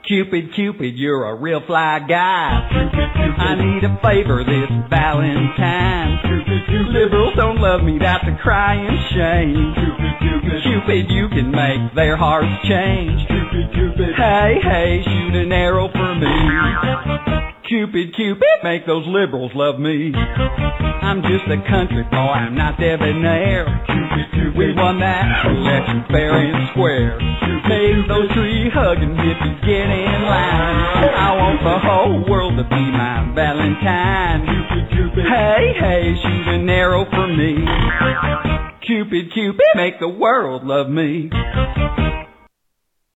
Cupid, Cupid, you're a real fly guy. I need a favor this Valentine. Liberals don't love me, that's a crying shame. Cupid, you can make their hearts change. Hey, hey, shoot an arrow for me. Cupid, Cupid, make those liberals love me. I'm just a country boy, I'm not debonair. We won that election fair and square. Make those tree-hugging hippies get in line. I want the whole world to be my Valentine. Hey, hey, shoot an arrow for me. Cupid, Cupid, make the world love me.